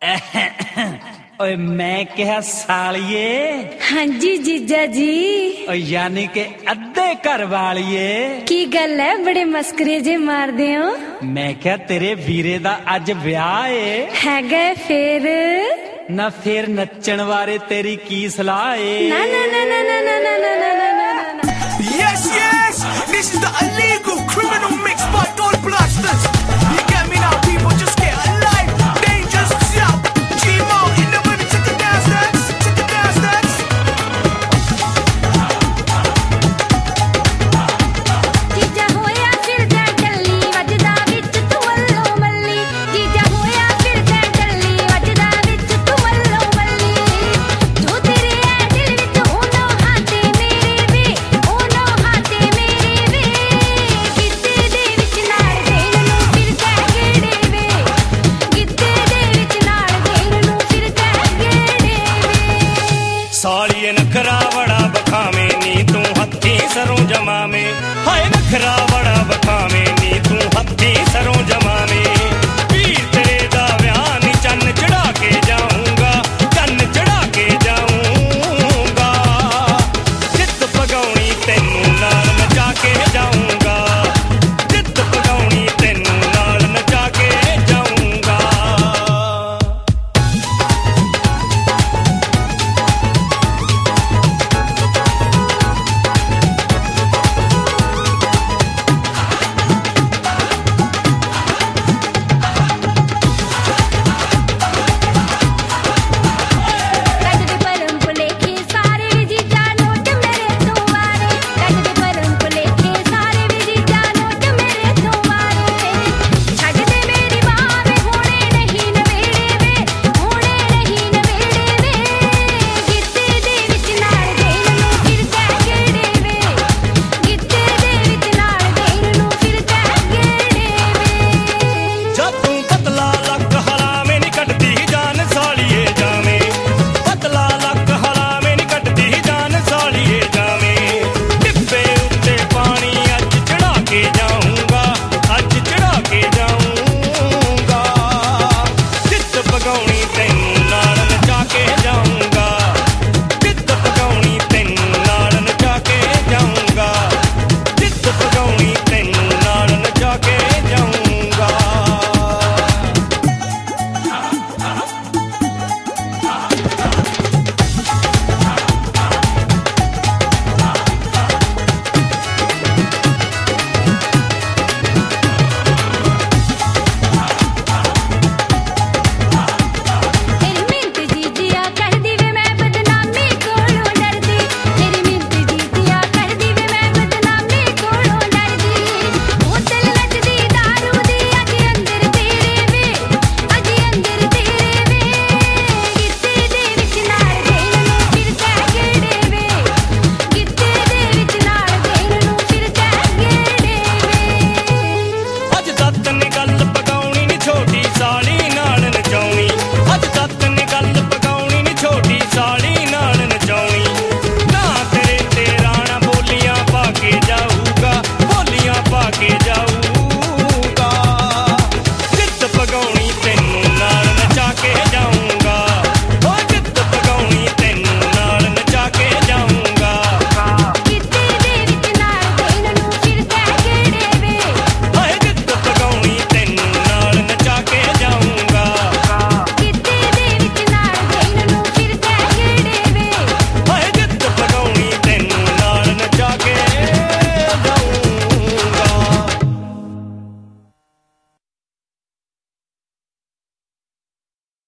ਓਏ ਮੈਂ ਕਿਹਾ ਸਾਲੀਏ। ਹਾਂਜੀ ਜੀਜਾ ਜੀ। ਓ ਯਾਨੀ ਕਿ ਅੱਧੇ ਘਰ ਵਾਲੀਏ। ਕੀ ਗੱਲ ਹੈ, ਬੜੇ ਮਸਕਰੇ ਜੇ ਮਾਰਦੇ ਹੋ? ਮੈਂ ਕਿਹਾ ਤੇਰੇ ਵੀਰੇ ਦਾ ਅੱਜ ਵਿਆਹ ਏ। ਹੈਗਾ ਫੇਰ? ਨਾ ਫੇਰ ਨੱਚਣ ਬਾਰੇ ਤੇਰੀ ਕੀ ਸਲਾਹ ਏ? ਨਾ ਨਾ ਨਾ ਨਾ ਨਾ ਨਾ ਨਾ ਨਾ ਨਾ ਨਾ। Yes, yes, this is the illegal criminal mix by Don Blasters. You get me now, people, just get alive. Dangerous, shout, G-Mo in the money, check it down, stats, check it down, stats. ਜੀਜਾ ਹੋਇਆ ਫਿਰਦਾ ਟੱਲੀ, ਵੱਜਦਾ ਵਿੱਚ ਤੂੰ ਵੱਲੋਂ ਮੱਲੀ। ਜੀਜਾ ਹੋਇਆ ਫਿਰਦਾ ਟੱਲੀ, ਵੱਜਦਾ ਵਿੱਚ ਤੂੰ ਵੱਲੋਂ ਮੱਲੀ। ਜੋ ਤੇਰੇ ਐ ਦਿਲ ਵਿੱਚ ਉਹਨੋਂ ਹਾਤੇ ਮੇਰੇ ਵੇ, ਉਹਨੋਂ ਹਾਤੇ ਮੇਰੇ ਵੇ। ਗਿੱਧੇ ਦੇ ਵਿੱਚ ਨਾਲ ਦੇਣ ਨੂੰ ਫਿਰਦਾ ਗੇੜੇ ਵੇ, ਗਿੱਧੇ ਦੇ ਵਿੱਚ ਨਾਲ ਦੇਣ ਨੂੰ ਫਿਰਦਾ ਗੇੜੇ ਵੇ। ਸਾਲੀਏ ਨਖਰਾ ਬੜਾ ਬਖਾਵੇਂ ਨੀ ਤੂੰ ਹੱਥੀਂ ਸਰੋਂ ਜਮਾਵੇਂ ਹਾਏ ਨਖਰਾ